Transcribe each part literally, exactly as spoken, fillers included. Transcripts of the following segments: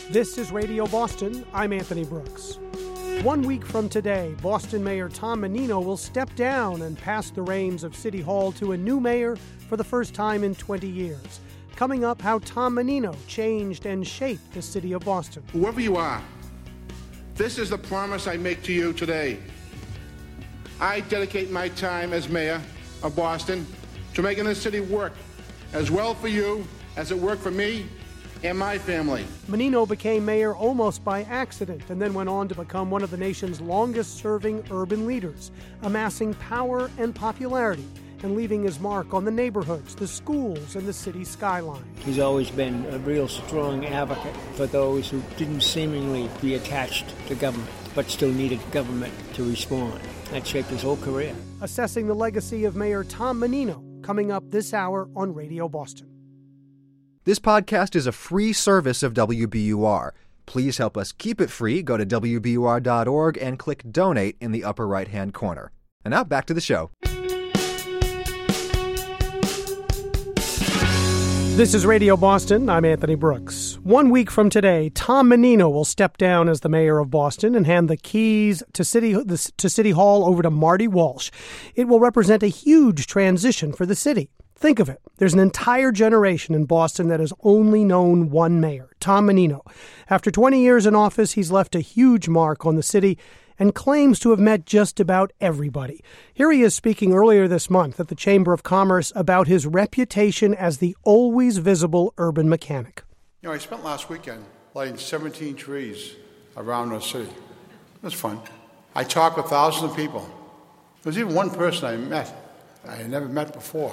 This is Radio Boston. I'm Anthony Brooks. One week from today, Boston Mayor Tom Menino will step down and pass the reins of City Hall to a new mayor for the first time in twenty years. Coming up, how Tom Menino changed and shaped the city of Boston. Whoever you are, this is the promise I make to you today. I dedicate my time as mayor of Boston to making this city work as well for you as it worked for me and my family. Menino became mayor almost by accident and then went on to become one of the nation's longest-serving urban leaders, amassing power and popularity and leaving his mark on the neighborhoods, the schools, and the city skyline. He's always been a real strong advocate for those who didn't seemingly be attached to government, but still needed government to respond. That shaped his whole career. Assessing the legacy of Mayor Tom Menino, coming up this hour on Radio Boston. This podcast is a free service of W B U R. Please help us keep it free. Go to W B U R dot org and click Donate in the upper right-hand corner. And now back to the show. This is Radio Boston. I'm Anthony Brooks. One week from today, Tom Menino will step down as the mayor of Boston and hand the keys to City, to City Hall over to Marty Walsh. It will represent a huge transition for the city. Think of it. There's an entire generation in Boston that has only known one mayor, Tom Menino. After twenty years in office, he's left a huge mark on the city and claims to have met just about everybody. Here he is speaking earlier this month at the Chamber of Commerce about his reputation as the always visible urban mechanic. You know, I spent last weekend lighting seventeen trees around the city. It was fun. I talked with thousands of people. There was even one person I met I had never met before.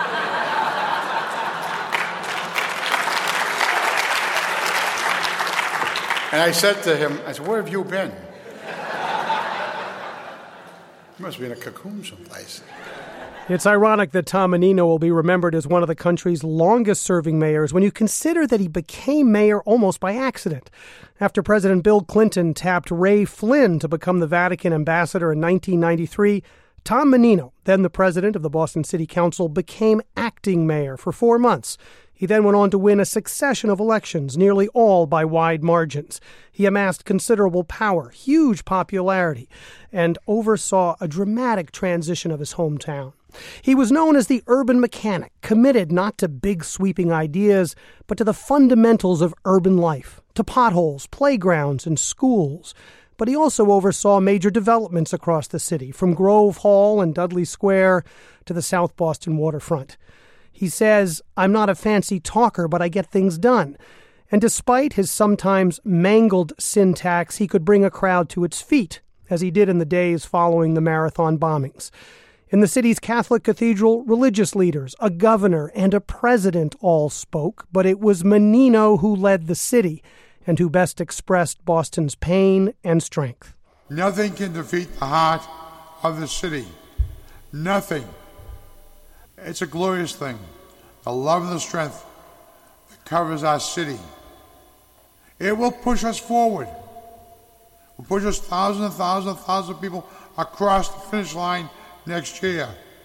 And I said to him, I said, where have you been? You must be in a cocoon someplace. It's ironic that Tom Menino will be remembered as one of the country's longest-serving mayors when you consider that he became mayor almost by accident. After President Bill Clinton tapped Ray Flynn to become the Vatican ambassador in nineteen ninety-three, Tom Menino, then the president of the Boston City Council, became acting mayor for four months. He then went on to win a succession of elections, nearly all by wide margins. He amassed considerable power, huge popularity, and oversaw a dramatic transition of his hometown. He was known as the urban mechanic, committed not to big sweeping ideas, but to the fundamentals of urban life, to potholes, playgrounds, and schools. But he also oversaw major developments across the city, from Grove Hall and Dudley Square to the South Boston waterfront. He says, I'm not a fancy talker, but I get things done. And despite his sometimes mangled syntax, he could bring a crowd to its feet, as he did in the days following the marathon bombings. In the city's Catholic cathedral, religious leaders, a governor, and a president all spoke, but it was Menino who led the city and who best expressed Boston's pain and strength. Nothing can defeat the heart of the city. Nothing. It's a glorious thing. The love and the strength that covers our city. It will push us forward. It will push us thousands and thousands and thousands of people across the finish line next year.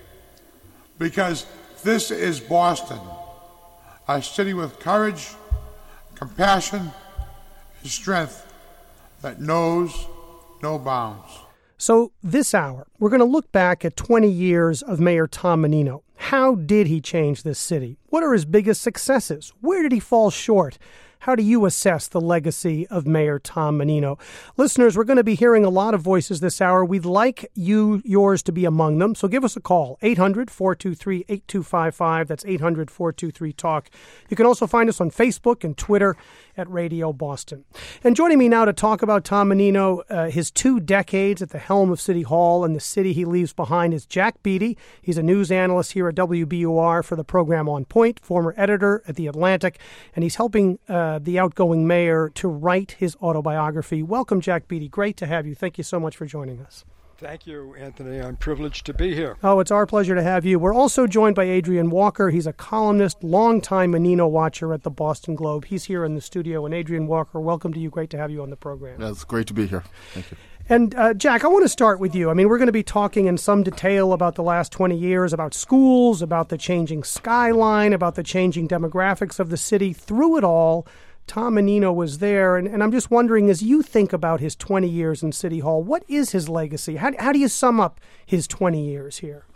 Because this is Boston, a city with courage, compassion, and strength that knows no bounds. So this hour, we're going to look back at twenty years of Mayor Tom Menino. How did he change this city? What are his biggest successes? Where did he fall short? How do you assess the legacy of Mayor Tom Menino? Listeners, we're going to be hearing a lot of voices this hour. We'd like you, yours, to be among them. So give us a call, eight hundred, four two three, eight two five five. That's eight hundred, four two three, talk. You can also find us on Facebook and Twitter at Radio Boston. And joining me now to talk about Tom Menino, uh, his two decades at the helm of City Hall and the city he leaves behind, is Jack Beatty. He's a news analyst here at W B U R for the program On Point, former editor at The Atlantic, and he's helping uh, the outgoing mayor to write his autobiography. Welcome, Jack Beatty. Great to have you. Thank you so much for joining us. Thank you, Anthony. I'm privileged to be here. Oh, it's our pleasure to have you. We're also joined by Adrian Walker. He's a columnist, longtime Menino watcher at the Boston Globe. He's here in the studio. And Adrian Walker, welcome to you. Great to have you on the program. Yeah, it's great to be here. Thank you. And, uh, Jack, I want to start with you. I mean, we're going to be talking in some detail about the last twenty years, about schools, about the changing skyline, about the changing demographics of the city. Through it all, Tom Menino was there, and, and I'm just wondering, as you think about his twenty years in City Hall, what is his legacy? How, how do you sum up his twenty years here?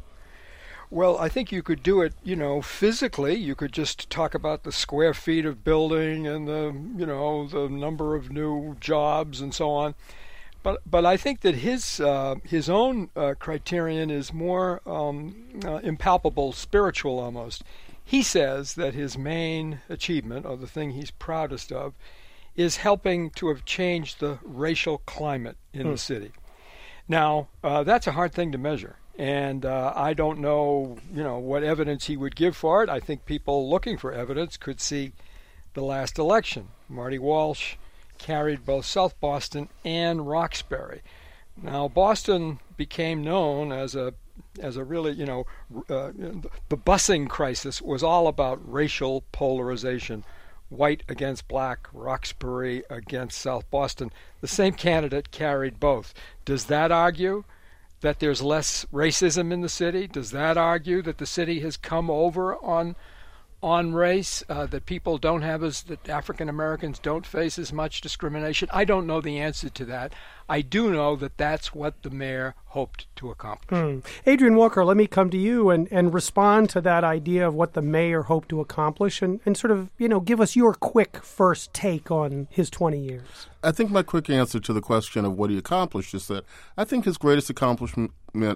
Well, I think you could do it, you know, physically. You could just talk about the square feet of building and the, you know, the number of new jobs and so on. But but I think that his uh, his own uh, criterion is more um, uh, impalpable, spiritual almost. He says that his main achievement, or the thing he's proudest of, is helping to have changed the racial climate in hmm. the city. Now, uh, that's a hard thing to measure. And uh, I don't know, you know, what evidence he would give for it. I think people looking for evidence could see the last election. Marty Walsh carried both South Boston and Roxbury. Now, Boston became known as a as a really, you know, uh, the busing crisis was all about racial polarization. White against black, Roxbury against South Boston. The same candidate carried both. Does that argue that there's less racism in the city? Does that argue that the city has come over on on race, uh, that people don't have as, that African Americans don't face as much discrimination? I don't know the answer to that. I do know that that's what the mayor hoped to accomplish. Hmm. Adrian Walker, let me come to you and, and respond to that idea of what the mayor hoped to accomplish, and, and sort of, you know, give us your quick first take on his twenty years. I think my quick answer to the question of what he accomplished is that I think his greatest accomplishment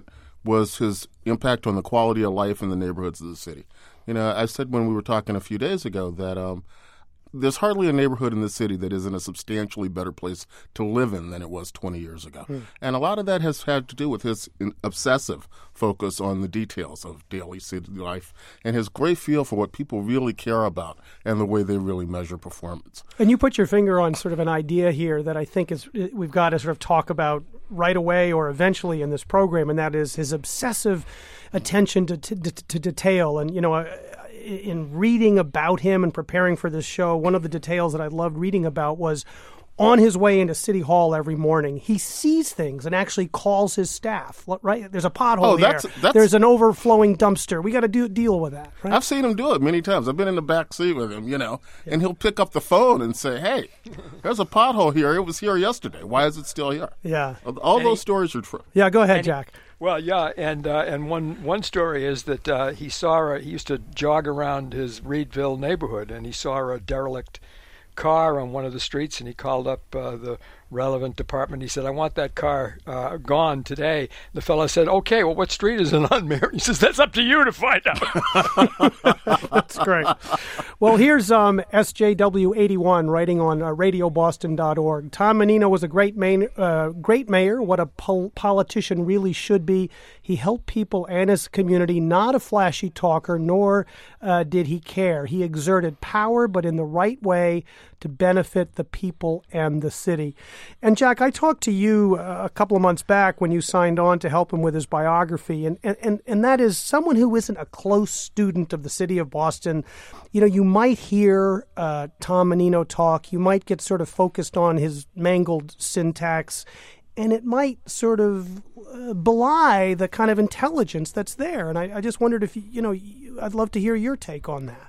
was his impact on the quality of life in the neighborhoods of the city. You know, I said when we were talking a few days ago that um, there's hardly a neighborhood in the city that isn't a substantially better place to live in than it was twenty years ago. Mm. And a lot of that has had to do with his obsessive focus on the details of daily city life and his great feel for what people really care about and the way they really measure performance. And you put your finger on sort of an idea here that I think is we've got to sort of talk about right away or eventually in this program, and that is his obsessive attention to, to, to detail. And, you know, in reading about him and preparing for this show, one of the details that I loved reading about was on his way into City Hall every morning, he sees things and actually calls his staff, right? There's a pothole oh, here. That's, that's, There's an overflowing dumpster. We got to do deal with that, right? I've seen him do it many times. I've been in the back seat with him, you know, yeah. and he'll pick up the phone and say, hey, there's a pothole here. It was here yesterday. Why is it still here? Yeah. All and those he, stories are true. Yeah, go ahead, and Jack. He, well, yeah, and uh, and one one story is that uh, he saw a, he used to jog around his Reedville neighborhood, and he saw a derelict car on one of the streets, and he called up uh, the relevant department. He said, I want that car uh, gone today. The fellow said, okay, well, what street is it on, Mayor? He says, that's up to you to find out. That's great. Well, here's um, S J W eighty-one writing on uh, radio boston dot org. Tom Menino was a great, main, uh, great mayor, what a pol- politician really should be. He helped people and his community, not a flashy talker, nor uh, did he care. He exerted power, but in the right way to benefit the people and the city. And Jack, I talked to you uh, a couple of months back when you signed on to help him with his biography, and, and, and that is someone who isn't a close student of the city of Boston. You know, you might hear uh, Tom Menino talk, you might get sort of focused on his mangled syntax, and it might sort of uh, belie the kind of intelligence that's there. And I, I just wondered if, you, you know, I'd love to hear your take on that.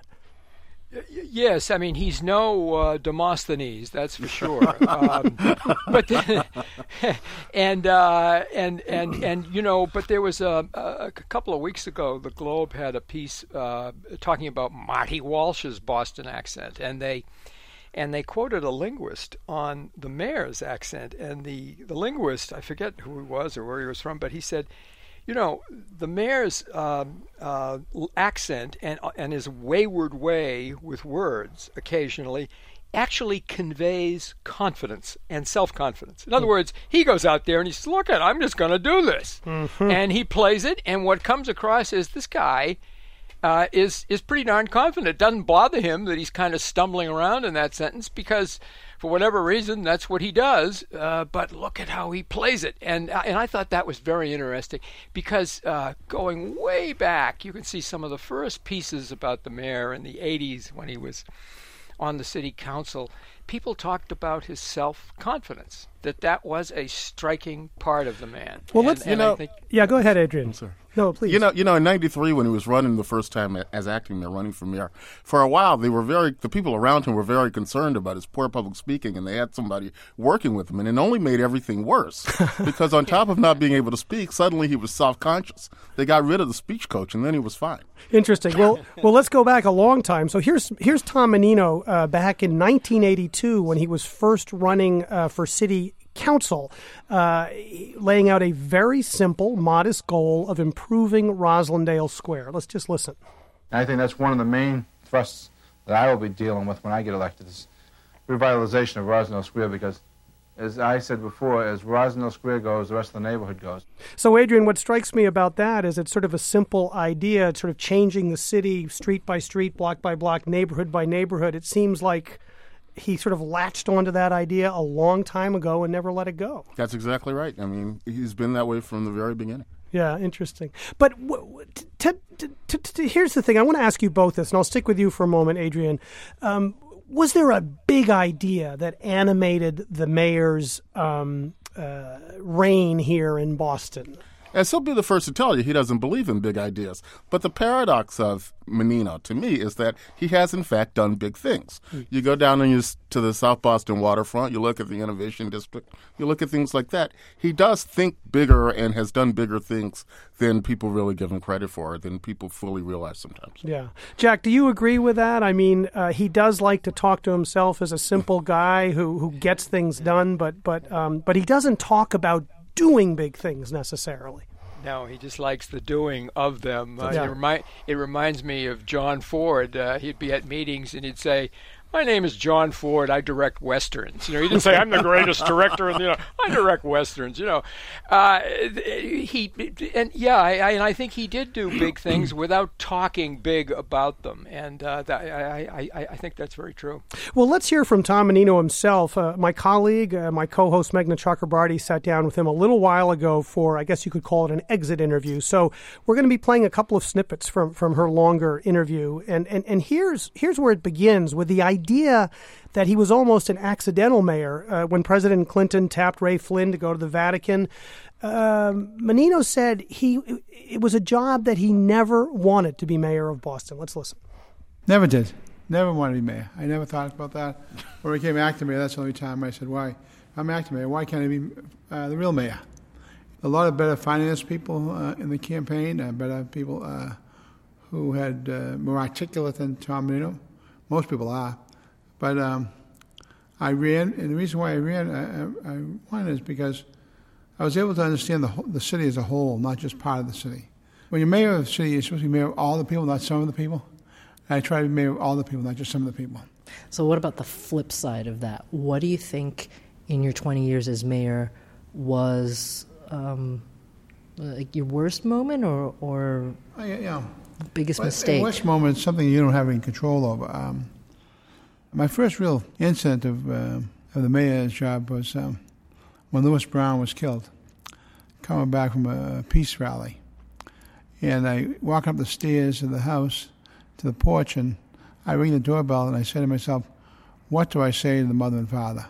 Yes, I mean, he's no uh, Demosthenes, that's for sure. um, but then, and uh, and and and you know, but there was a, a couple of weeks ago, the Globe had a piece uh, talking about Marty Walsh's Boston accent, and they and they quoted a linguist on the mayor's accent, and the the linguist, I forget who he was or where he was from, but he said, you know, the mayor's um, uh, accent and and his wayward way with words occasionally actually conveys confidence and self-confidence. In other words, he goes out there and he says, look at, I'm just going to do this. Mm-hmm. And he plays it, and what comes across is this guy uh, is, is pretty darn confident. It doesn't bother him that he's kind of stumbling around in that sentence because for whatever reason, that's what he does, uh, but look at how he plays it. And and I thought that was very interesting because uh, going way back, you can see some of the first pieces about the mayor in the eighties when he was on the city council. People talked about his self-confidence, that that was a striking part of the man. Well, and, let's, and you know, I think, yeah, go ahead, Adrian. Sir. No, please. You know, you know, in ninety-three when he was running the first time as acting mayor, running for mayor, for a while they were very, the people around him were very concerned about his poor public speaking, and they had somebody working with him, and it only made everything worse because on top of not being able to speak, suddenly he was self-conscious. They got rid of the speech coach, and then he was fine. Interesting. Well, well, let's go back a long time. So here's here's Tom Menino uh, back in nineteen eighty-two when he was first running uh, for city council, uh, laying out a very simple, modest goal of improving Roslindale Square. Let's just listen. I think that's one of the main thrusts that I will be dealing with when I get elected, is revitalization of Roslindale Square, because, as I said before, as Roslindale Square goes, the rest of the neighborhood goes. So, Adrian, what strikes me about that is it's sort of a simple idea, it's sort of changing the city street by street, block by block, neighborhood by neighborhood. It seems like he sort of latched onto that idea a long time ago and never let it go. That's exactly right. I mean, he's been that way from the very beginning. Yeah, interesting. But w- w- t- t- t- t- here's the thing. I want to ask you both this, and I'll stick with you for a moment, Adrian. Um, was there a big idea that animated the mayor's um, uh, reign here in Boston? And he'll be the first to tell you he doesn't believe in big ideas. But the paradox of Menino, to me, is that he has, in fact, done big things. Mm. You go down and you, to the South Boston waterfront, you look at the Innovation District, you look at things like that. He does think bigger and has done bigger things than people really give him credit for, than people fully realize sometimes. Yeah. Jack, do you agree with that? I mean, uh, he does like to talk to himself as a simple guy who, who gets things done, but, but, um, but he doesn't talk about doing big things necessarily. No, he just likes the doing of them. Uh, yeah. it, remi- it reminds me of John Ford. Uh, he'd be at meetings and he'd say, "My name is John Ford. I direct westerns." You know, he didn't say, "I'm the greatest director," and you know, "I direct westerns." You know, uh, he and yeah, I, I, and I think he did do big things without talking big about them, and uh, that, I, I, I think that's very true. Well, let's hear from Tom Menino himself. Uh, my colleague, uh, my co-host Meghna Chakrabarty, sat down with him a little while ago for, I guess you could call it an exit interview. So we're going to be playing a couple of snippets from from her longer interview, and and and here's here's where it begins with the idea. idea that he was almost an accidental mayor. Uh, when President Clinton tapped Ray Flynn to go to the Vatican, um, Menino said he it was a job that he never wanted to be mayor of Boston. Let's listen. Never did. Never wanted to be mayor. I never thought about that. When I became acting mayor, that's the only time I said, why? I'm acting mayor. Why can't I be uh, the real mayor? A lot of better finance people uh, in the campaign, uh, better people uh, who had uh, more articulate than Tom Menino. Most people are. But um, I ran, and the reason why I ran, I, I, I wanted is because I was able to understand the whole, the city as a whole, not just part of the city. When you're mayor of the city, you're supposed to be mayor of all the people, not some of the people. And I try to be mayor of all the people, not just some of the people. So what about the flip side of that? What do you think in your twenty years as mayor was um, like your worst moment or, or I, you know, biggest well, mistake? The worst moment is something you don't have any control over. Um, My first real incident of, uh, of the mayor's job was um, when Lewis Brown was killed, coming back from a peace rally. And I walk up the stairs of the house to the porch, and I ring the doorbell, and I say to myself, what do I say to the mother and father?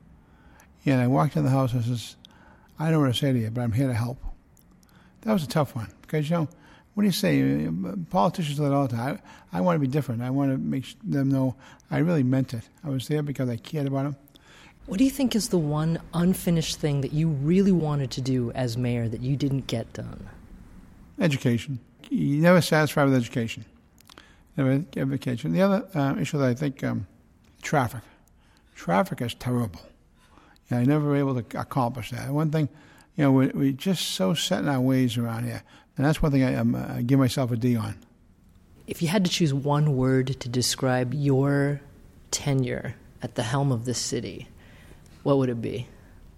And I walked in the house and I says, I don't know what to say to you, but I'm here to help. That was a tough one, because, you know, what do you say? Politicians do that all the time. I, I want to be different. I want to make them know I really meant it. I was there because I cared about them. What do you think is the one unfinished thing that you really wanted to do as mayor that you didn't get done? Education. You're never satisfied with education. Never get education. The other uh, issue that I think, um, traffic. Traffic is terrible. Yeah, I never were able to accomplish that. One thing, you know, we're, we're just so set in our ways around here. And that's one thing I, I'm, uh, I give myself a D on. If you had to choose one word to describe your tenure at the helm of this city, what would it be?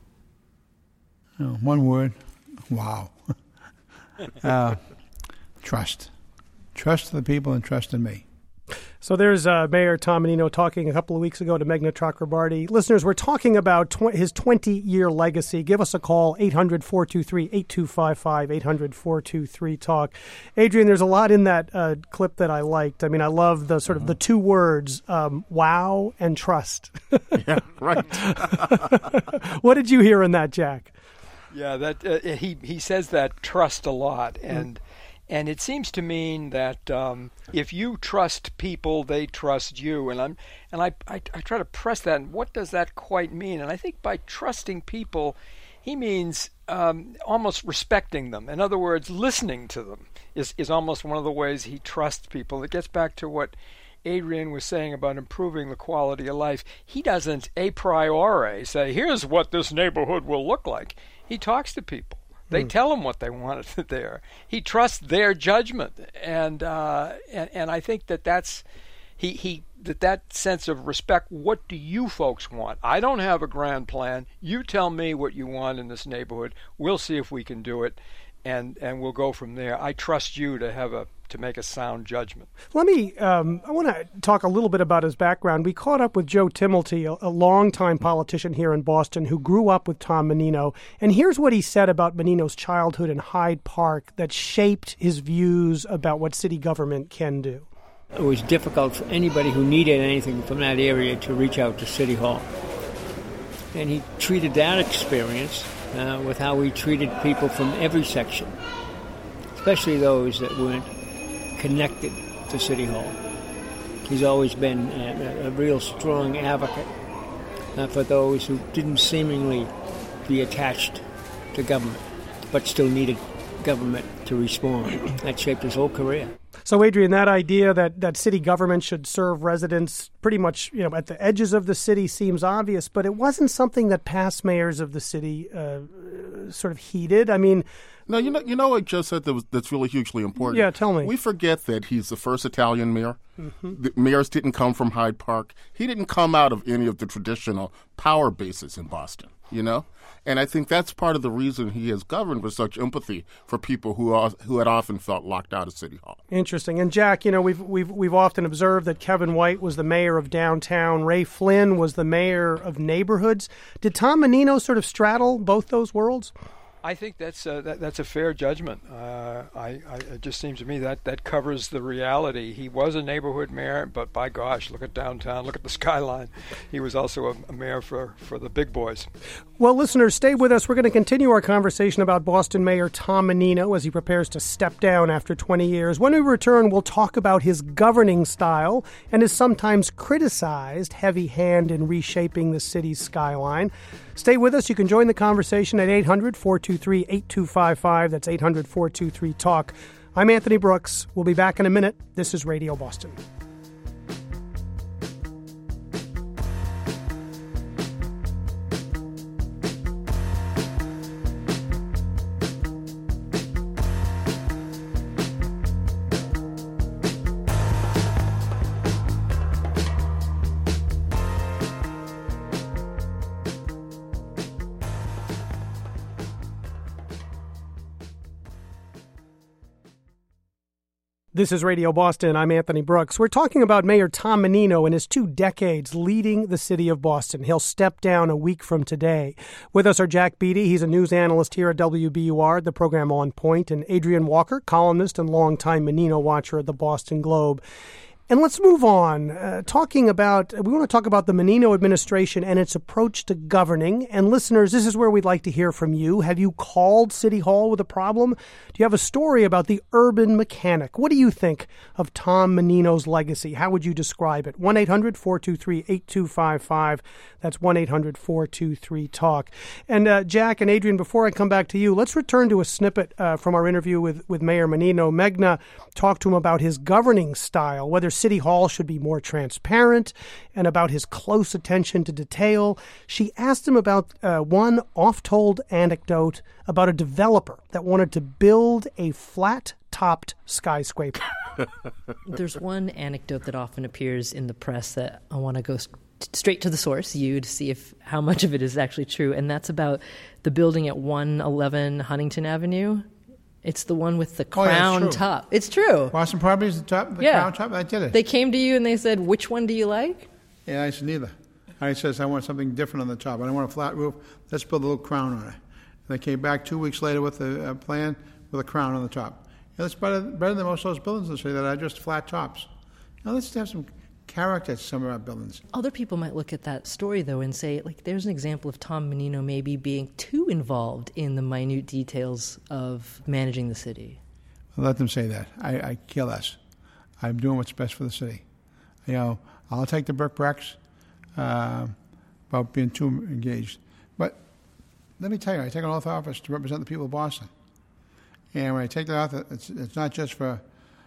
Oh, one word. Wow. uh, trust. Trust in the people and trust in me. So there's uh, Mayor Tom Menino talking a couple of weeks ago to Meghna Chakrabarty. Listeners, we're talking about tw- his twenty-year legacy. Give us a call, eight hundred, four two three, eight two five five, eight hundred, four two three, talk. Adrian, there's a lot in that uh, clip that I liked. I mean, I love the sort of the two words, um, wow and trust. Yeah, right. What did you hear in that, Jack? Yeah, that uh, he he says that trust a lot, and. Mm. And it seems to mean that um, if you trust people, they trust you. And I'm and I, I I try to press that. And what does that quite mean? And I think by trusting people, he means um, almost respecting them. In other words, listening to them is, is almost one of the ways he trusts people. It gets back to what Adrian was saying about improving the quality of life. He doesn't a priori say, here's what this neighborhood will look like. He talks to people. They hmm. tell him what they want there. He trusts their judgment, and uh, and and I think that that's he he that that sense of respect. What do you folks want? I don't have a grand plan. You tell me what you want in this neighborhood. We'll see if we can do it, and and we'll go from there. I trust you to have a to make a sound judgment. Let me, um, I want to talk a little bit about his background. We caught up with Joe Timilty, a, a longtime politician here in Boston who grew up with Tom Menino. And here's what he said about Menino's childhood in Hyde Park that shaped his views about what city government can do. It was difficult for anybody who needed anything from that area to reach out to City Hall. And he treated that experience uh, with how he treated people from every section, especially those that weren't connected to City Hall. He's always been a, a real strong advocate uh, for those who didn't seemingly be attached to government, but still needed government to respond. That shaped his whole career. So, Adrian, that idea that, that city government should serve residents pretty much, you know, at the edges of the city seems obvious, but it wasn't something that past mayors of the city uh, sort of heeded. I mean, No, you know, you know what Joe said that was, that's really hugely important? Yeah, tell me. We forget that he's the first Italian mayor. Mm-hmm. The mayors didn't come from Hyde Park. He didn't come out of any of the traditional power bases in Boston, you know? And I think that's part of the reason he has governed with such empathy for people who are, who had often felt locked out of City Hall. Interesting. And Jack, you know, we've we've we've often observed that Kevin White was the mayor of downtown, Ray Flynn was the mayor of neighborhoods. Did Tom Menino sort of straddle both those worlds? I think that's a, that, that's a fair judgment. Uh, I, I, it just seems to me that that covers the reality. He was a neighborhood mayor, but by gosh, look at downtown, look at the skyline. He was also a, a mayor for, for the big boys. Well, listeners, stay with us. We're going to continue our conversation about Boston Mayor Tom Menino as he prepares to step down after twenty years. When we return, we'll talk about his governing style and his sometimes criticized heavy hand in reshaping the city's skyline. Stay with us. You can join the conversation at eight hundred, four two three, eight two five five. That's eight hundred, four two three, TALK. I'm Anthony Brooks. We'll be back in a minute. This is Radio Boston. This is Radio Boston. I'm Anthony Brooks. We're talking about Mayor Tom Menino and his two decades leading the city of Boston. He'll step down a week from today. With us are Jack Beatty. He's a news analyst here at W B U R, the program On Point, and Adrian Walker, columnist and longtime Menino watcher at the Boston Globe. And let's move on, uh, talking about, we want to talk about the Menino administration and its approach to governing. And listeners, this is where we'd like to hear from you. Have you called City Hall with a problem? Do you have a story about the urban mechanic? What do you think of Tom Menino's legacy? How would you describe it? one eight hundred, four two three, eight two five five. That's one eight hundred, four two three, TALK. And uh, Jack and Adrian, before I come back to you, let's return to a snippet uh, from our interview with, with Mayor Menino. Megna talked to him about his governing style, whether City Hall should be more transparent, and about his close attention to detail. She asked him about uh, one oft-told anecdote about a developer that wanted to build a flat-topped skyscraper. There's one anecdote that often appears in the press that I want to go st- straight to the source, you, to see if how much of it is actually true, and that's about the building at one eleven Huntington Avenue. It's the one with the crown oh, yeah, top. It's true. Boston Properties, the top, the yeah. crown top. I did it. They came to you and they said, "Which one do you like?" Yeah, I said neither. I says I want something different on the top. I don't want a flat roof. Let's build a little crown on it. And they came back two weeks later with a, a plan with a crown on the top. And that's better, better than most of those buildings in the city that are just flat tops. Now let's have some character to some of our buildings. Other people might look at that story, though, and say, like, there's an example of Tom Menino maybe being too involved in the minute details of managing the city. let them say that. I, I care less. I'm doing what's best for the city. You know, I'll take the brickbacks uh, about being too engaged. But let me tell you, I take an oath of office to represent the people of Boston. And when I take that oath, it's, it's not just for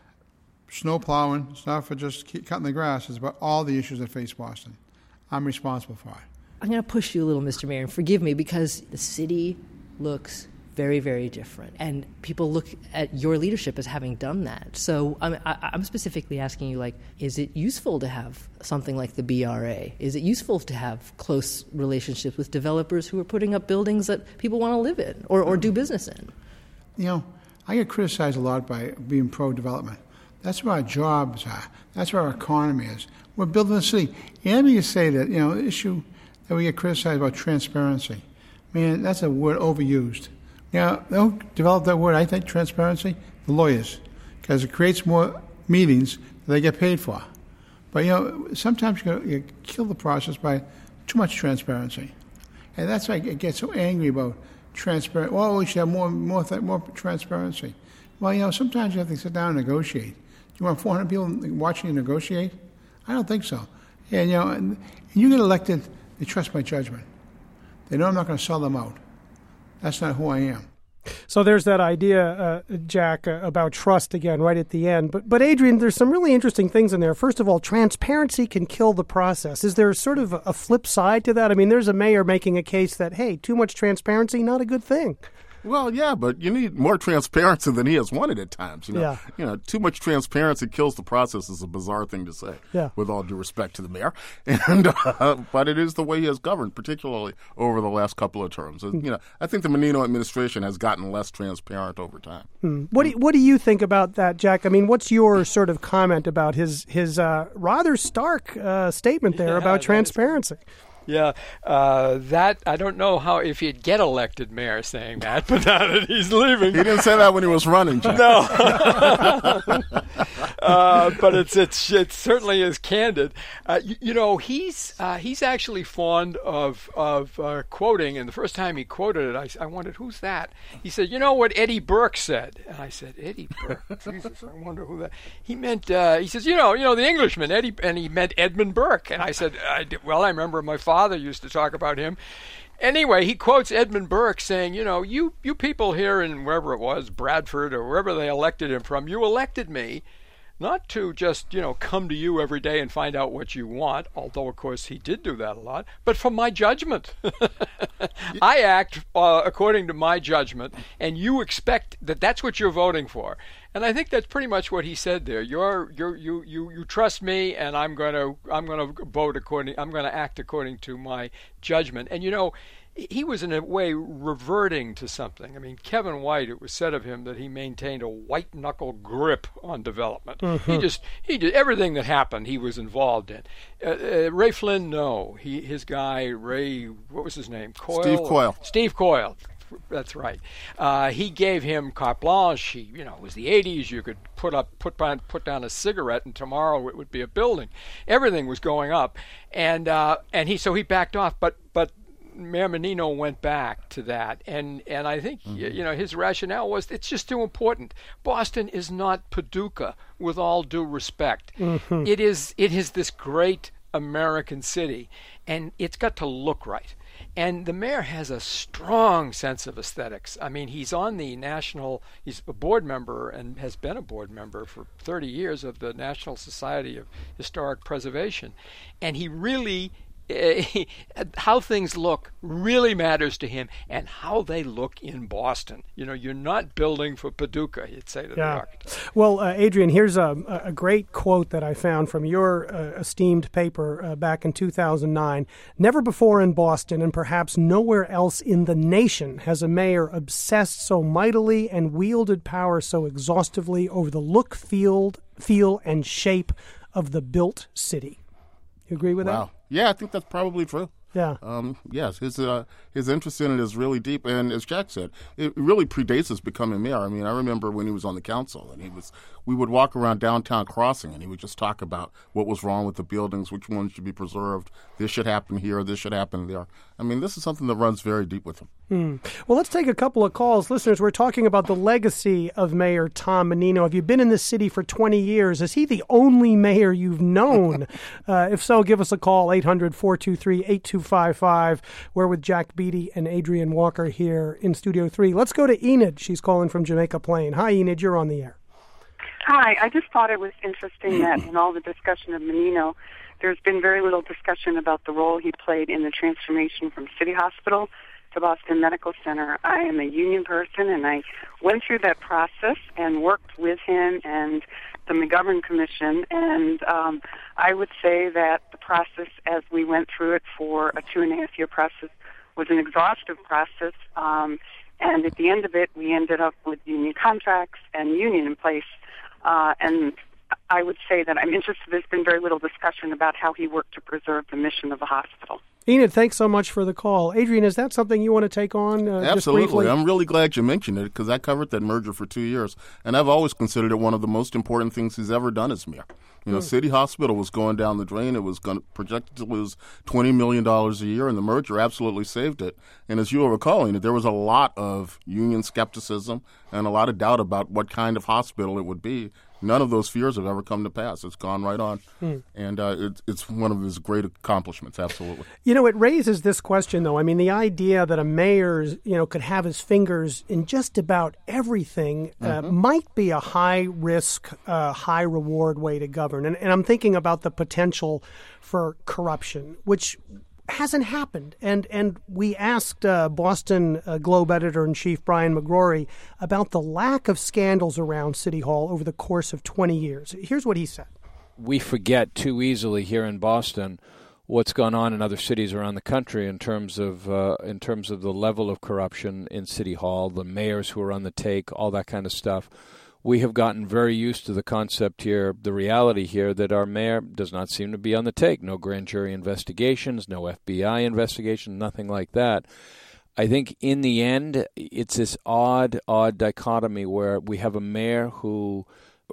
snow plowing. It's not for just keep cutting the grass. It's about all the issues that face Boston. I'm responsible for it. I'm going to push you a little, Mister Mayor, and forgive me, because the city looks very, very different. And people look at your leadership as having done that. So I'm, I, I'm specifically asking you, like, is it useful to have something like the B R A? Is it useful to have close relationships with developers who are putting up buildings that people want to live in or, or do business in? You know, I get criticized a lot by being pro-development. That's where our jobs are. That's where our economy is. We're building a city. And let me just say that, you know, the issue that we get criticized about transparency, man, that's a word overused. You know, they'll develop that word, I think, transparency, the lawyers, because it creates more meetings that they get paid for. But, you know, sometimes you, you kill the process by too much transparency. And that's why I get so angry about transparent. Well, we should have more, more, th- more transparency. Well, you know, sometimes you have to sit down and negotiate. Do you want four hundred people watching you negotiate? I don't think so. And, you know, and, and you get elected, they trust my judgment. They know I'm not going to sell them out. That's not who I am. So there's that idea, uh, Jack, uh, about trust again right at the end. But, but Adrian, there's some really interesting things in there. First of all, transparency can kill the process. Is there sort of a, a flip side to that? I mean, there's a mayor making a case that, hey, too much transparency, not a good thing. Well, yeah, but you need more transparency than he has wanted at times. You know, yeah. you know, too much transparency kills the process is a bizarre thing to say. Yeah. With all due respect to the mayor, and uh, but it is the way he has governed, particularly over the last couple of terms. Mm. You know, I think the Menino administration has gotten less transparent over time. Mm. What do you, what do you think about that, Jack? I mean, what's your sort of comment about his his uh, rather stark uh, statement there yeah, about transparency? Yeah, uh, that, I don't know how, if he'd get elected mayor saying that, but now that he's leaving. He didn't say that when he was running, Jack. No. uh, but it's, it's, it certainly is candid. Uh, you, you know, he's, uh, he's actually fond of, of uh, quoting, and the first time he quoted it, I, I wondered, who's that? He said, you know what Eddie Burke said? And I said, Eddie Burke? Jesus, I wonder who that. He meant, uh, he says, you know, you know, the Englishman, Eddie, and he meant Edmund Burke. And I said, I did, well, I remember my father Father used to talk about him. Anyway, he quotes Edmund Burke saying, you know, you, you people here in wherever it was, Bradford or wherever they elected him from, you elected me not to just, you know, come to you every day and find out what you want, although, of course, he did do that a lot, but from my judgment. I act uh, according to my judgment, and you expect that that's what you're voting for. And I think that's pretty much what he said there. You're, you're, you, you, you trust me, and I'm going to, I'm going to vote according, I'm going to act according to my judgment. And you know, he was in a way reverting to something. I mean, Kevin White, it was said of him that he maintained a white knuckle grip on development. Mm-hmm. He just, he did everything that happened. He was involved in. Uh, uh, Ray Flynn, no, he, his guy Ray, what was his name? Coyle. Steve Coyle. Steve Coyle. That's right. Uh, he gave him carte blanche. He, you know, it was the eighties. You could put up, put on, put down a cigarette, and tomorrow it would be a building. Everything was going up, and uh, and he so he backed off. But but Mayor Menino went back to that, and and I think mm-hmm. you know his rationale was it's just too important. Boston is not Paducah, with all due respect. Mm-hmm. It is it is this great American city, and it's got to look right. And the mayor has a strong sense of aesthetics. I mean, he's on the national, he's a board member and has been a board member for thirty years of the National Society of Historic Preservation. And he really, uh, how things look really matters to him, and how they look in Boston. You know, you're not building for Paducah, he'd say to yeah. the architect. Well, uh, Adrian, here's a, a great quote that I found from your uh, esteemed paper uh, back in two thousand nine. Never before in Boston, and perhaps nowhere else in the nation, has a mayor obsessed so mightily and wielded power so exhaustively over the look, feel, feel, and shape of the built city. You agree with wow. that? Yeah, I think that's probably true. Yeah. Um, yes, his uh, his interest in it is really deep, and as Jack said, it really predates his becoming mayor. I mean, I remember when he was on the council, and he was we would walk around downtown Crossing, and he would just talk about what was wrong with the buildings, which ones should be preserved, this should happen here, this should happen there. I mean, this is something that runs very deep with him. Hmm. Well, let's take a couple of calls. Listeners, we're talking about the legacy of Mayor Tom Menino. Have you been in this city for twenty years? Is he the only mayor you've known? uh, if so, give us a call, eight hundred, four two three, eight two five five. We're with Jack Beatty and Adrienne Walker here in Studio three. Let's go to Enid. She's calling from Jamaica Plain. Hi, Enid. You're on the air. Hi. I just thought it was interesting that in all the discussion of Menino, there's been very little discussion about the role he played in the transformation from City Hospital to Boston Medical Center. I am a union person, and I went through that process and worked with him and the McGovern Commission, and um, I would say that the process as we went through it for a two-and-a-half-year process was an exhaustive process, um, and at the end of it, we ended up with union contracts and union in place, uh, and I would say that I'm interested. There's been very little discussion about how he worked to preserve the mission of the hospital. Enid, thanks so much for the call. Adrienne, is that something you want to take on? Uh, Absolutely. Just briefly? I'm really glad you mentioned it because I covered that merger for two years, and I've always considered it one of the most important things he's ever done as mayor. You know, mm. City Hospital was going down the drain. It was going to, projected to lose twenty million dollars a year, and the merger absolutely saved it. And as you were recalling, there was a lot of union skepticism and a lot of doubt about what kind of hospital it would be. None of those fears have ever come to pass. It's gone right on. Hmm. And uh, it, it's one of his great accomplishments, absolutely. You know, it raises this question, though. I mean, the idea that a mayor, you know, could have his fingers in just about everything uh, mm-hmm. might be a high-risk, uh, high-reward way to govern. And, and I'm thinking about the potential for corruption, which hasn't happened. And and we asked uh, Boston uh, Globe editor-in-chief Brian McGrory about the lack of scandals around City Hall over the course of twenty years. Here's what he said. We forget too easily here in Boston what's gone on in other cities around the country in terms of uh, in terms of the level of corruption in City Hall, the mayors who are on the take, all that kind of stuff. We have gotten very used to the concept here, the reality here, that our mayor does not seem to be on the take. No grand jury investigations, no F B I investigation, nothing like that. I think in the end, it's this odd, odd dichotomy where we have a mayor who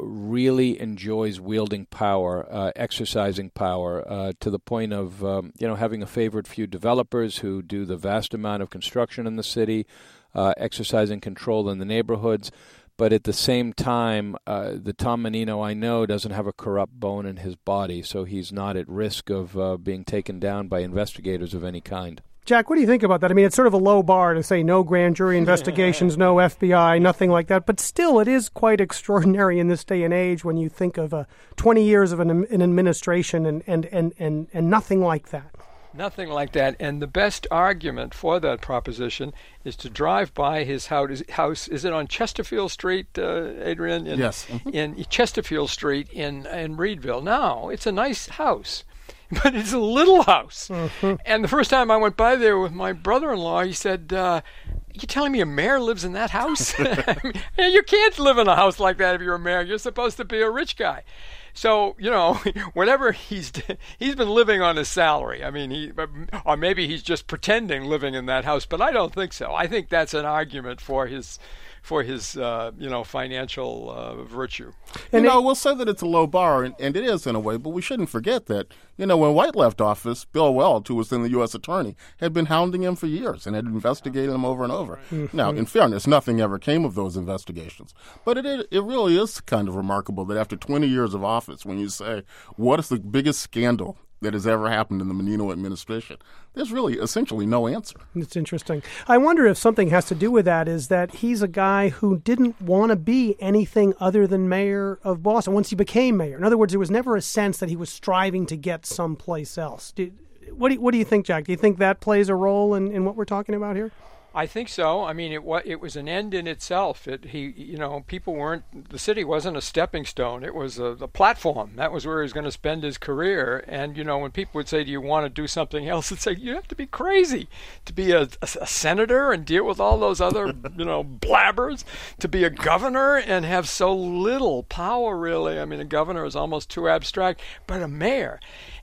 really enjoys wielding power, uh, exercising power, uh, to the point of um, you know having a favored few developers who do the vast amount of construction in the city, uh, exercising control in the neighborhoods. But at the same time, uh, the Tom Menino I know doesn't have a corrupt bone in his body, so he's not at risk of uh, being taken down by investigators of any kind. Jack, what do you think about that? I mean, it's sort of a low bar to say no grand jury investigations, no F B I, nothing like that. But still, it is quite extraordinary in this day and age when you think of uh, twenty years of an, an administration and, and, and, and, and nothing like that. Nothing like that. And the best argument for that proposition is to drive by his house. Is it on Chesterfield Street, uh, Adrienne? In, yes. In Chesterfield Street in, in Reedville. Now, it's a nice house, but it's a little house. Mm-hmm. And the first time I went by there with my brother-in-law, he said, uh, you're telling me a mayor lives in that house? I mean, you can't live in a house like that if you're a mayor. You're supposed to be a rich guy. So, you know, whenever he's he's been living on his salary. I mean, he or maybe he's just pretending living in that house, but I don't think so. I think that's an argument for his for his uh, you know financial uh, virtue. And you know, we'll say that it's a low bar, and, and it is in a way, but we shouldn't forget that, you know, when White left office, Bill Weld, who was then the U S attorney, had been hounding him for years and had investigated him over and over. Mm-hmm. Now, in fairness, nothing ever came of those investigations. But it it really is kind of remarkable that after twenty years of office, when you say, what is the biggest scandal that has ever happened in the Menino administration, there's really essentially no answer. It's interesting. I wonder if something has to do with that is that he's a guy who didn't want to be anything other than mayor of Boston once he became mayor. In other words, there was never a sense that he was striving to get someplace else. Do, what, do you, what do you think, Jack? Do you think that plays a role in, in what we're talking about here? I think so. I mean, it was it was an end in itself. It he you know people weren't the city wasn't a stepping stone. It was a, the platform. That was where he was going to spend his career. And you know when people would say, "Do you want to do something else?" I'd say, "You have to be crazy to be a, a, a senator and deal with all those other you know blabbers. To be a governor and have so little power. Really, I mean, a governor is almost too abstract. But a mayor."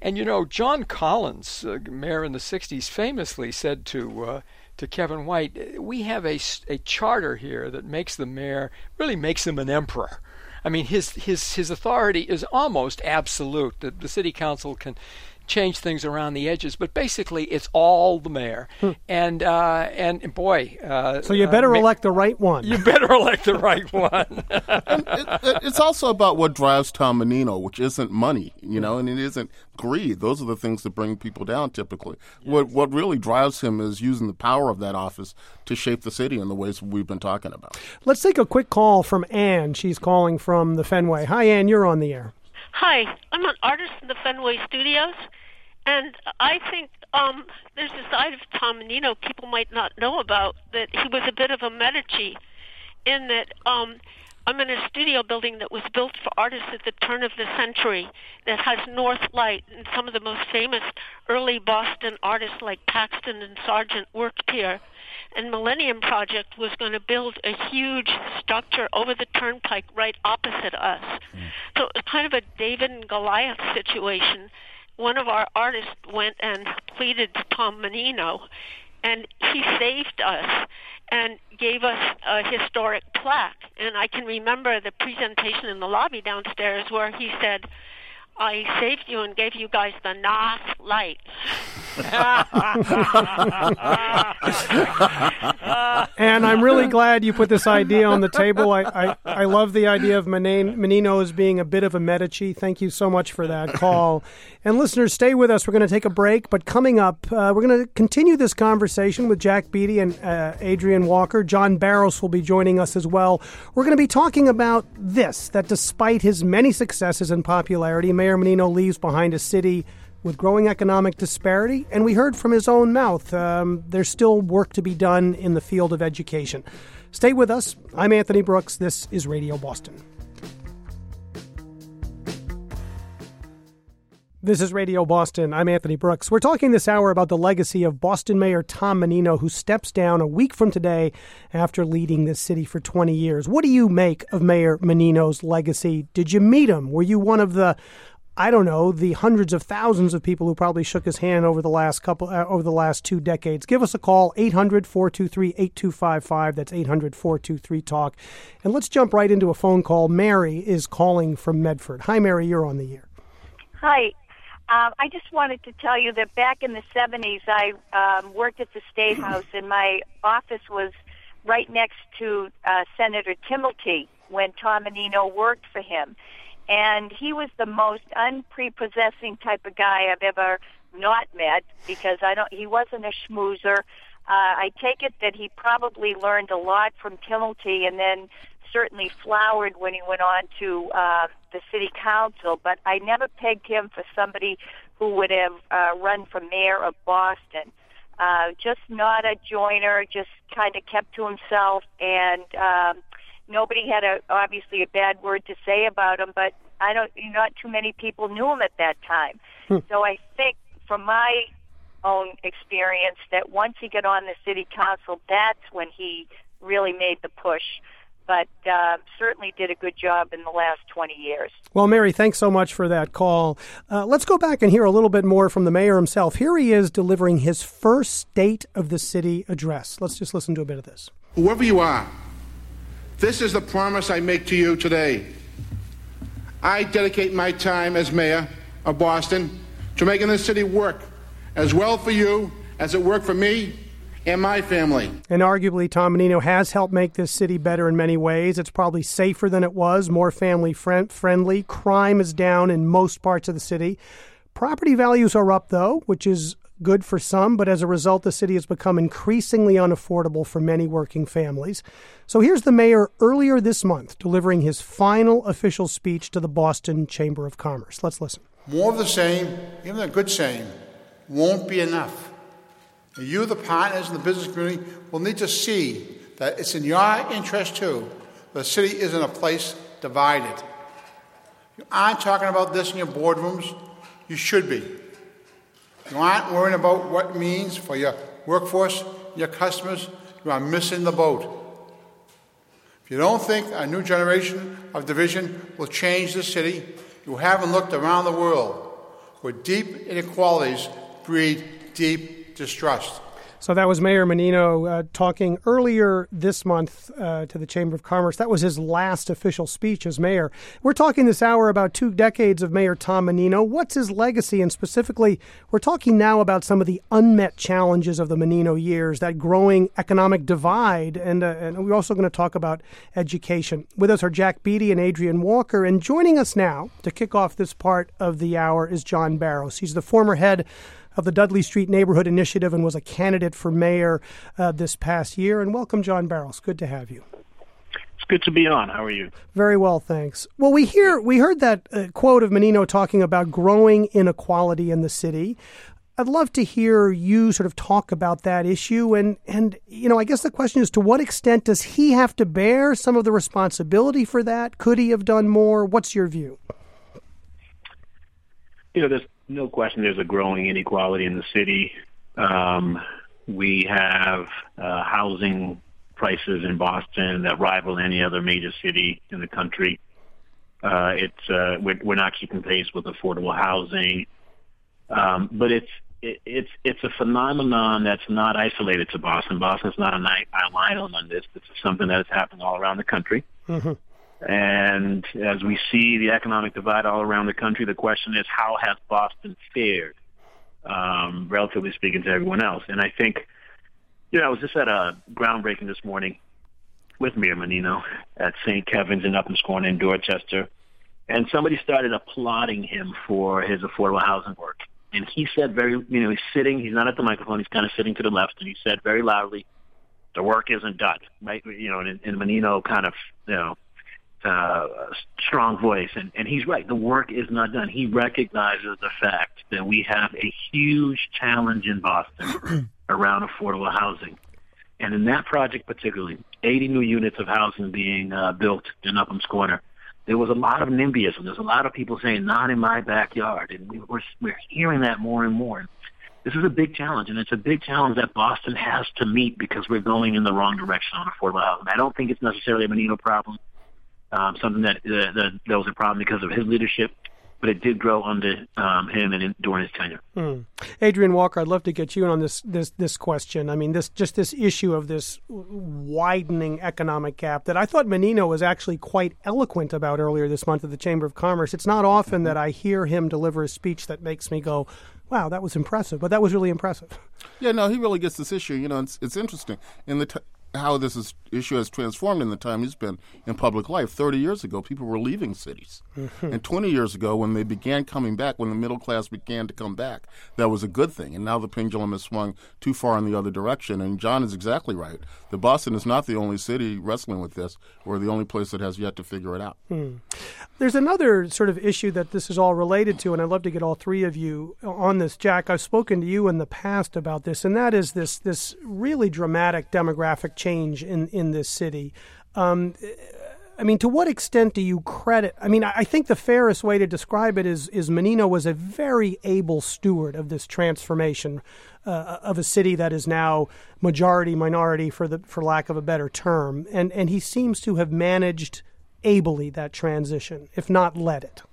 And, you know, John Collins, uh, mayor in the sixties, famously said to uh, to Kevin White, we have a, a charter here that makes the mayor, really makes him an emperor. I mean, his his his authority is almost absolute. The, the city council can change things around the edges, but basically it's all the mayor. Hmm. And uh, and boy, uh, so you better uh, elect the right one. You better elect the right one. And it, it's also about what drives Tom Menino, which isn't money, you know, and it isn't greed. Those are the things that bring people down typically. Yes. What what really drives him is using the power of that office to shape the city in the ways we've been talking about. Let's take a quick call from Ann. She's calling from the Fenway. Hi, Ann. You're on the air. Hi, I'm an artist in the Fenway Studios, and I think um, there's a side of Tom Menino people might not know about, that he was a bit of a Medici in that um, I'm in a studio building that was built for artists at the turn of the century that has north light, and some of the most famous early Boston artists like Paxton and Sargent worked here. And Millennium Project was going to build a huge structure over the turnpike right opposite us. Mm. So it was kind of a David and Goliath situation. One of our artists went and pleaded to Tom Menino, and he saved us and gave us a historic plaque. And I can remember the presentation in the lobby downstairs where he said, I saved you and gave you guys the North Light. And I'm really glad you put this idea on the table. I, I, I love the idea of Menino as being a bit of a Medici. Thank you so much for that call. And listeners, stay with us. We're going to take a break, but coming up, uh, we're going to continue this conversation with Jack Beatty and uh, Adrian Walker. John Barros will be joining us as well. We're going to be talking about this, that despite his many successes and popularity, Mayor Menino leaves behind a city with growing economic disparity, and we heard from his own mouth, um, there's still work to be done in the field of education. Stay with us. I'm Anthony Brooks. This is Radio Boston. This is Radio Boston. I'm Anthony Brooks. We're talking this hour about the legacy of Boston Mayor Tom Menino, who steps down a week from today after leading this city for twenty years. What do you make of Mayor Menino's legacy? Did you meet him? Were you one of the, I don't know, the hundreds of thousands of people who probably shook his hand over the last couple, uh, over the last two decades? Give us a call, eight hundred, four two three, eight two five five. That's eight hundred, four two three, talk. And let's jump right into a phone call. Mary is calling from Medford. Hi, Mary. You're on the air. Hi. Um, I just wanted to tell you that back in the seventies, I um, worked at the State House, and my office was right next to uh, Senator Timilty when Tom Menino worked for him. And he was the most unprepossessing type of guy I've ever not met, because I don't. He wasn't a schmoozer. Uh, I take it that he probably learned a lot from Timilty, and then certainly flowered when he went on to uh, the city council, but I never pegged him for somebody who would have uh, run for mayor of Boston. Uh, just not a joiner, just kind of kept to himself, and um, nobody had a, obviously a bad word to say about him, but I don't, not too many people knew him at that time. Hmm. So I think from my own experience that once he got on the city council, that's when he really made the push. But uh, certainly did a good job in the last twenty years. Well, Mary, thanks so much for that call. Uh, let's go back and hear a little bit more from the mayor himself. Here he is delivering his first State of the City address. Let's just listen to a bit of this. Whoever you are, this is the promise I make to you today. I dedicate my time as mayor of Boston to making this city work as well for you as it worked for me and my family. And arguably, Tom Menino has helped make this city better in many ways. It's probably safer than it was, more family friend- friendly. Crime is down in most parts of the city. Property values are up, though, which is good for some, but as a result, the city has become increasingly unaffordable for many working families. So here's the mayor earlier this month delivering his final official speech to the Boston Chamber of Commerce. Let's listen. More of the same, even a good same, won't be enough. You, the partners in the business community, will need to see that it's in your interest, too. The city isn't a place divided. You aren't talking about this in your boardrooms. You should be. You aren't worrying about what it means for your workforce, your customers. You are missing the boat. If you don't think a new generation of division will change the city, you haven't looked around the world. where deep inequalities breed deep distrust. So that was Mayor Menino uh, talking earlier this month uh, to the Chamber of Commerce. That was his last official speech as mayor. We're talking this hour about two decades of Mayor Tom Menino. What's his legacy? And specifically, we're talking now about some of the unmet challenges of the Menino years, that growing economic divide. And, uh, and we're also going to talk about education. With us are Jack Beatty and Adrian Walker. And joining us now to kick off this part of the hour is John Barrows. He's the former head of the Dudley Street Neighborhood Initiative and was a candidate for mayor uh, this past year. And welcome, John Barrows. Good to have you. It's good to be on. How are you? Very well, thanks. Well, we hear we heard that uh, quote of Menino talking about growing inequality in the city. I'd love to hear you sort of talk about that issue. And, and you know, I guess the question is, to what extent does he have to bear some of the responsibility for that? Could he have done more? What's your view? You know, there's no question there's a growing inequality in the city. Um, we have uh, housing prices in Boston that rival any other major city in the country. Uh, it's uh, we're, we're not keeping pace with affordable housing, um, but it's it, it's it's a phenomenon that's not isolated to Boston. Boston's not an island on this. It's something that is happening all around the country. Mm-hmm. And as we see the economic divide all around the country, the question is, how has Boston fared, um, relatively speaking, to everyone else? And I think, you know, I was just at a groundbreaking this morning with Mayor Menino at Saint Kevin's in Upham's Corner in Dorchester, and somebody started applauding him for his affordable housing work. And he said very, you know, he's sitting, he's not at the microphone, he's kind of sitting to the left, and he said very loudly, the work isn't done, right? You know, and, and Menino kind of, you know, Uh, strong voice, and, and he's right. The work is not done. He recognizes the fact that we have a huge challenge in Boston around affordable housing. And in that project particularly, eighty new units of housing being uh, built in Upham's Corner, there was a lot of NIMBYism. There's a lot of people saying, not in my backyard. And we, we're, we're hearing that more and more. This is a big challenge, and it's a big challenge that Boston has to meet because we're going in the wrong direction on affordable housing. I don't think it's necessarily a Menino problem. Um, something that, uh, that that was a problem because of his leadership, but it did grow under um, him and in, during his tenure. Mm. Adrian Walker, I'd love to get you in on this this this question. I mean, this just this issue of this widening economic gap that I thought Menino was actually quite eloquent about earlier this month at the Chamber of Commerce. It's not often that I hear him deliver a speech that makes me go, wow, that was impressive, but that was really impressive. Yeah, no, he really gets this issue. You know, it's, it's interesting. In the t- how this is, issue has transformed in the time he's been in public life. thirty years ago, people were leaving cities. Mm-hmm. And twenty years ago, when they began coming back, when the middle class began to come back, that was a good thing. And now the pendulum has swung too far in the other direction. And John is exactly right. The Boston is not the only city wrestling with this, or the only place that has yet to figure it out. Hmm. There's another sort of issue that this is all related to, and I'd love to get all three of you on this. Jack, I've spoken to you in the past about this, and that is this this really dramatic demographic change in, in this city. Um, I mean, to what extent do you credit? I mean, I think the fairest way to describe it is, is Menino was a very able steward of this transformation uh, of a city that is now majority minority, for the for lack of a better term, and and he seems to have managed ably that transition, if not led it.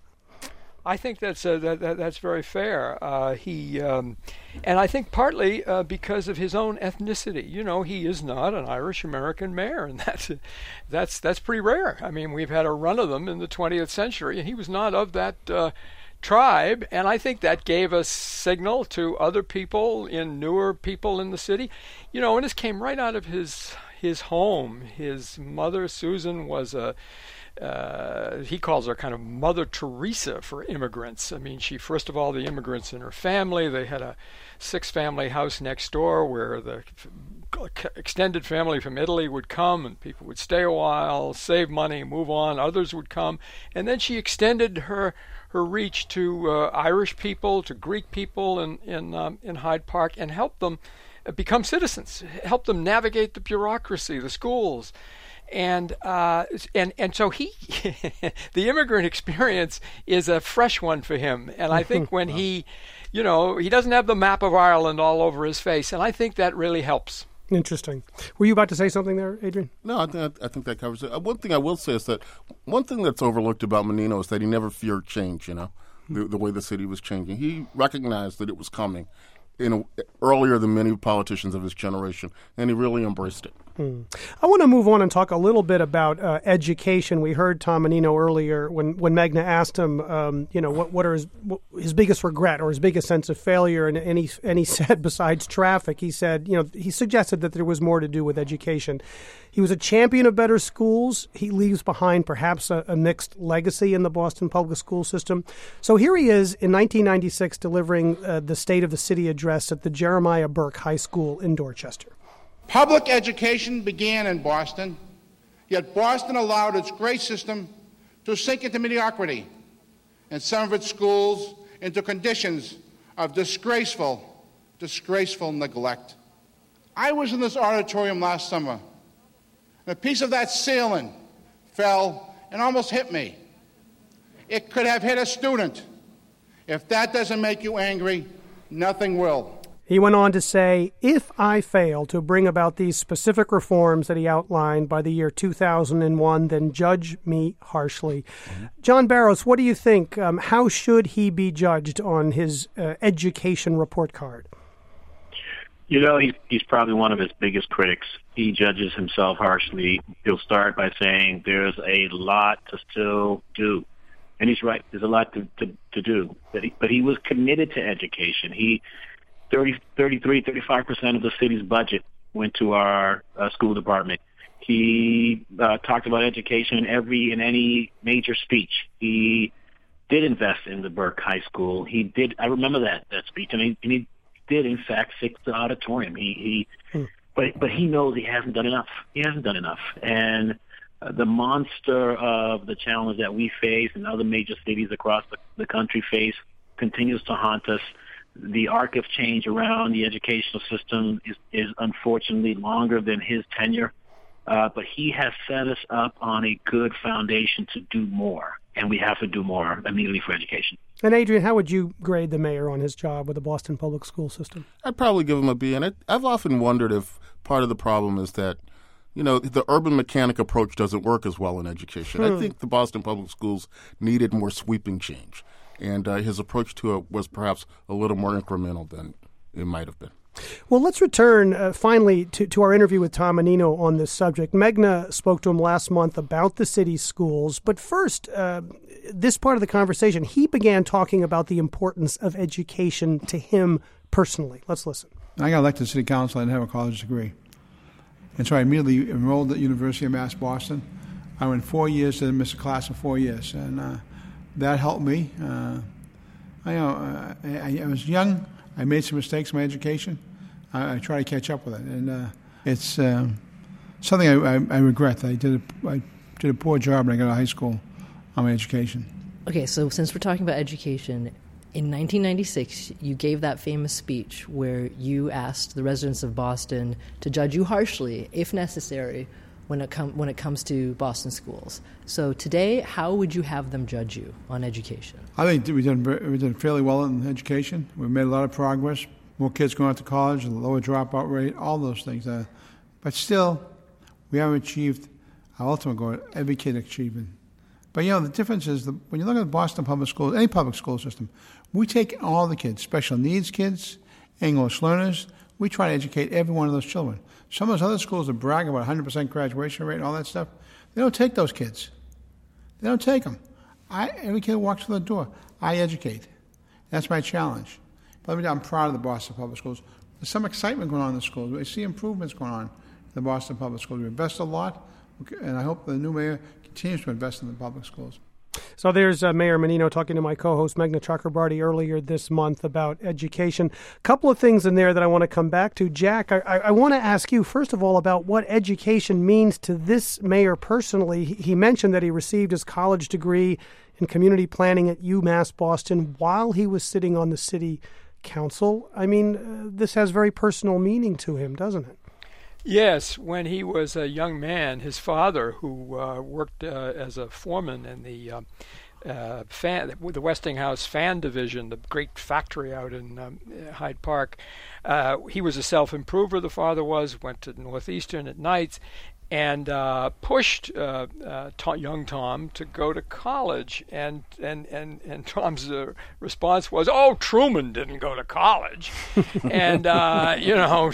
I think that's uh, that, that that's very fair. Uh, he um, and I think partly uh, because of his own ethnicity. You know, he is not an Irish American mayor, and that's that's that's pretty rare. I mean, we've had a run of them in the twentieth century, and he was not of that uh, tribe. And I think that gave a signal to other people, in newer people in the city. You know, and this came right out of his his home. His mother, Susan, was a Uh, he calls her kind of Mother Teresa for immigrants. I mean, she, first of all, the immigrants in her family, they had a six-family house next door where the f- extended family from Italy would come, and people would stay a while, save money, move on. Others would come. And then she extended her her reach to uh, Irish people, to Greek people in, in, um, in Hyde Park, and help them become citizens, help them navigate the bureaucracy, the schools. And uh, and and so he, the immigrant experience is a fresh one for him. And I think when he, you know, he doesn't have the map of Ireland all over his face, and I think that really helps. Interesting. Were you about to say something there, Adrian? No, I, th- I think that covers it. Uh, one thing I will say is that one thing that's overlooked about Menino is that he never feared change, you know. the, the way the city was changing. He recognized that it was coming in a, earlier than many politicians of his generation, and he really embraced it. Hmm. I want to move on and talk a little bit about uh, education. We heard Tom Menino earlier when, when Meghna asked him, um, you know, what what are his, what, his biggest regret or his biggest sense of failure, and, and he and he said, besides traffic, he said, you know, he suggested that there was more to do with education. He was a champion of better schools. He leaves behind perhaps a, a mixed legacy in the Boston public school system. So here he is in nineteen ninety-six delivering uh, the State of the City address at the Jeremiah Burke High School in Dorchester. Public education began in Boston, yet Boston allowed its grade system to sink into mediocrity, and some of its schools into conditions of disgraceful, disgraceful neglect. I was in this auditorium last summer, and a piece of that ceiling fell and almost hit me. It could have hit a student. If that doesn't make you angry, nothing will. He went on to say, if I fail to bring about these specific reforms that he outlined by the year two thousand one, then judge me harshly. Mm-hmm. John Barrows, what do you think? Um, how should he be judged on his uh, education report card? You know, he's, he's probably one of his biggest critics. He judges himself harshly. He'll start by saying there's a lot to still do. And he's right. There's a lot to, to, to do. But he, but he was committed to education. He thirty, thirty-three, thirty-five percent of the city's budget went to our uh, school department. He uh, talked about education in every in any major speech. He did invest in the Burke High School. He did. I remember that that speech, and he, and he did in fact fix the auditorium. He, he hmm. but but he knows he hasn't done enough. He hasn't done enough, and uh, the monster of the challenge that we face and other major cities across the, the country face continues to haunt us. The arc of change around the educational system is, is unfortunately longer than his tenure, uh, but he has set us up on a good foundation to do more, and we have to do more immediately for education. And Adrian, how would you grade the mayor on his job with the Boston public school system? I'd probably give him a B, and I, I've often wondered if part of the problem is that, you know, the urban mechanic approach doesn't work as well in education. Hmm. I think the Boston public schools needed more sweeping change. And uh, his approach to it was perhaps a little more incremental than it might have been. Well, let's return uh, finally to, to our interview with Tom Menino on this subject. Meghna spoke to him last month about the city's schools. But first, uh, this part of the conversation, he began talking about the importance of education to him personally. Let's listen. I got elected to city council. I didn't have a college degree. And so I immediately enrolled at University of Mass Boston. I went four years, didn't miss a class in four years. And uh, that helped me. Uh, I, you know, uh, I, I was young. I made some mistakes in my education. I, I try to catch up with it. And uh, it's uh, something I, I, I regret. I did, a, I did a poor job when I got out of high school on my education. Okay, so since we're talking about education, in nineteen ninety-six, you gave that famous speech where you asked the residents of Boston to judge you harshly, if necessary, when it, com- when it comes to Boston schools. So today, how would you have them judge you on education? I think we did, we did fairly well in education. We've made a lot of progress. More kids going out to college, a lower dropout rate, all those things. Uh, but still, we haven't achieved our ultimate goal, every kid achieving. But, you know, the difference is that when you look at the Boston public schools, any public school system, we take all the kids, special needs kids, English learners. We try to educate every one of those children. Some of those other schools that brag about one hundred percent graduation rate and all that stuff, they don't take those kids. They don't take them. I, every kid walks through the door. I educate. That's my challenge. But I'm proud of the Boston public schools. There's some excitement going on in the schools. I see improvements going on in the Boston public schools. We invest a lot, and I hope the new mayor continues to invest in the public schools. So there's uh, Mayor Menino talking to my co-host Meghna Chakrabarty earlier this month about education. A couple of things in there that I want to come back to. Jack, I, I, I want to ask you, first of all, about what education means to this mayor personally. He, he mentioned that he received his college degree in community planning at UMass Boston while he was sitting on the city council. I mean, uh, this has very personal meaning to him, doesn't it? Yes, when he was a young man, his father, who uh, worked uh, as a foreman in the uh, uh, fan, the Westinghouse fan division, the great factory out in um, Hyde Park, uh, he was a self-improver, the father was, went to Northeastern at nights, and uh, pushed uh, uh, Tom, young Tom to go to college. And and and and Tom's uh, response was, "Oh, Truman didn't go to college," and uh, you know,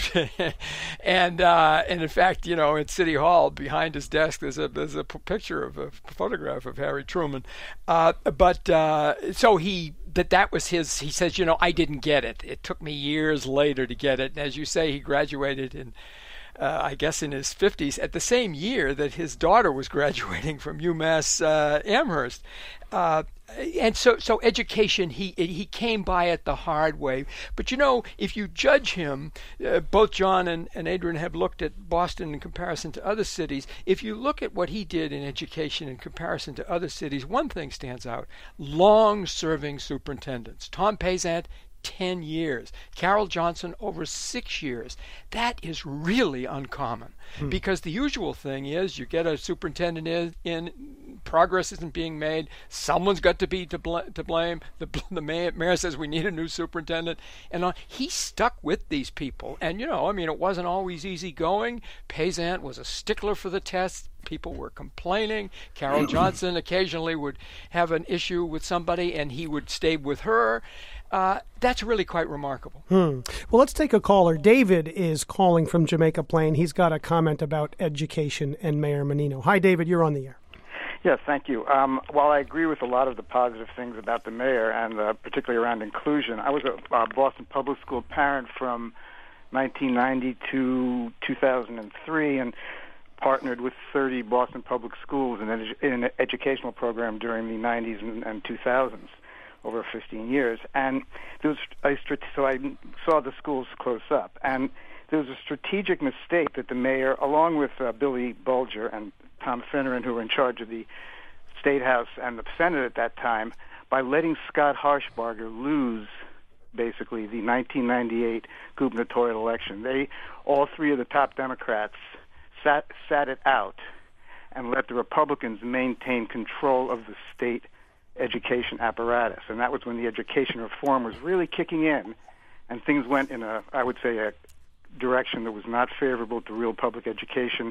and uh, and in fact, you know, at City Hall behind his desk, there's a there's a p- picture of a photograph of Harry Truman. Uh, but uh, so he. That that was his. He says, you know, I didn't get it. It took me years later to get it. And as you say, he graduated in, uh, I guess, in his fifties, at the same year that his daughter was graduating from UMass uh, Amherst. Uh, and so, so education, he he came by it the hard way. But, you know, if you judge him, uh, both John and, and Adrian have looked at Boston in comparison to other cities. If you look at what he did in education in comparison to other cities, one thing stands out: long-serving superintendents. Tom Payzant, ten years. Carol Johnson, over six years. That is really uncommon, hmm. because the usual thing is you get a superintendent in, in progress isn't being made, someone's got to be to, bl- to blame, the, the mayor, mayor says we need a new superintendent, and uh, he stuck with these people. And, you know, I mean, it wasn't always easy going. Payzant was a stickler for the tests. People were complaining. Carol Johnson occasionally would have an issue with somebody, and he would stay with her. Uh, that's really quite remarkable. Hmm. Well, let's take a caller. David is calling from Jamaica Plain. He's got a comment about education and Mayor Menino. Hi, David. You're on the air. Yes, thank you. Um, while I agree with a lot of the positive things about the mayor, and uh, particularly around inclusion, I was a uh, Boston Public School parent from nineteen ninety to two thousand three, and partnered with thirty Boston Public Schools in an, edu- in an educational program during the nineties and, and two thousands, over fifteen years. And there was a, so I saw the schools close up, and there was a strategic mistake that the mayor, along with uh, Billy Bulger and Tom Finneran, who were in charge of the State House and the Senate at that time, by letting Scott Harshbarger lose basically the nineteen ninety-eight gubernatorial election. They, all three of the top Democrats, sat, sat it out and let the Republicans maintain control of the state education apparatus. And that was when the education reform was really kicking in, and things went in a, I would say, a direction that was not favorable to real public education.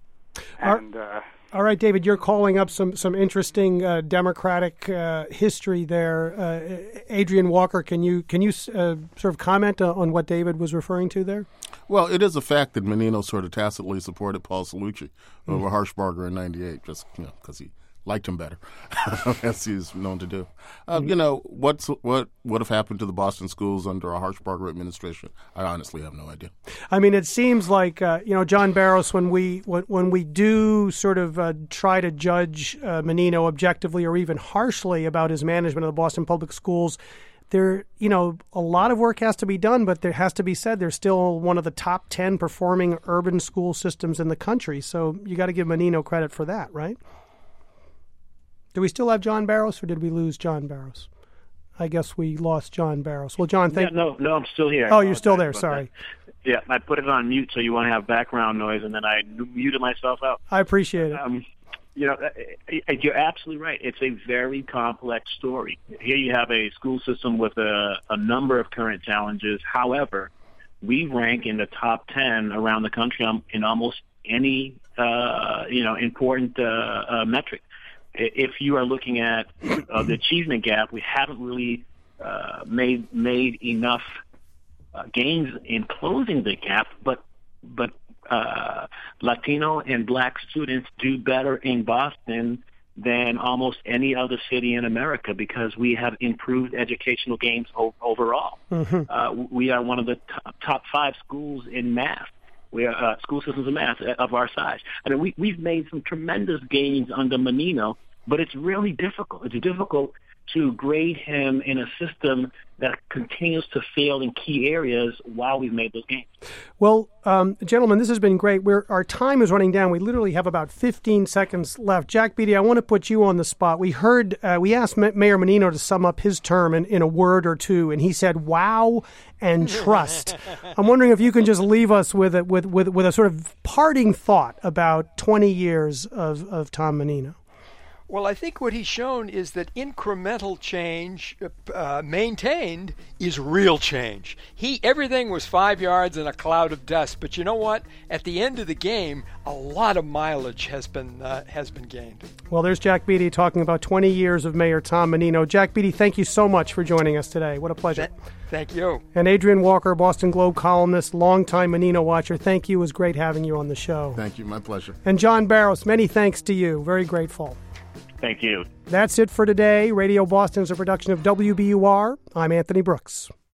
And uh, all right, David, you're calling up some some interesting uh, Democratic uh, history there. Uh, Adrian Walker, can you can you uh, sort of comment on what David was referring to there? Well, it is a fact that Menino sort of tacitly supported Paul Cellucci over mm-hmm. Harshbarger in ninety-eight, just you know, because he liked him better, as he's known to do. Uh, mm-hmm. You know, what's, what would have happened to the Boston schools under a Harshbarger administration? I honestly have no idea. I mean, it seems like, uh, you know, John Barros, when we when, when we do sort of uh, try to judge uh, Menino objectively or even harshly about his management of the Boston Public Schools, there, you know, a lot of work has to be done, but there has to be said they're still one of the top ten performing urban school systems in the country. So you got to give Menino credit for that, right? Do we still have John Barros, or did we lose John Barros? I guess we lost John Barros. Well, John, thank yeah, no, no, I'm still here. Oh, you're still there. Sorry. That. Yeah, I put it on mute so you won't have background noise, and then I muted myself out. I appreciate it. Um, you know, you're absolutely right. It's a very complex story. Here you have a school system with a, a number of current challenges. However, we rank in the top ten around the country in almost any, uh, you know, important uh, uh, metric. If you are looking at uh, the achievement gap, we haven't really uh, made made enough uh, gains in closing the gap. But but uh, Latino and Black students do better in Boston than almost any other city in America because we have improved educational gains o- overall. Mm-hmm. Uh, we are one of the top, top five schools in math. We are uh, school systems of math of our size. I mean, we, we've made some tremendous gains under Menino, but it's really difficult. It's difficult to grade him in a system that continues to fail in key areas while we've made those gains. Well, um, gentlemen, this has been great. We're, our time is running down. We literally have about fifteen seconds left. Jack Beatty, I want to put you on the spot. We heard, uh, we asked M- Mayor Menino to sum up his term in, in a word or two, and he said, wow and trust. I'm wondering if you can just leave us with a, with, with, with a sort of parting thought about twenty years of, of Tom Menino. Well, I think what he's shown is that incremental change uh, maintained is real change. He everything was five yards in a cloud of dust, but you know what? At the end of the game, a lot of mileage has been uh, has been gained. Well, there's Jack Beatty talking about twenty years of Mayor Tom Menino. Jack Beatty, thank you so much for joining us today. What a pleasure. Th- thank you. And Adrian Walker, Boston Globe columnist, longtime Menino watcher. Thank you. It was great having you on the show. Thank you. My pleasure. And John Barros, many thanks to you. Very grateful. Thank you. That's it for today. Radio Boston is a production of W B U R. I'm Anthony Brooks.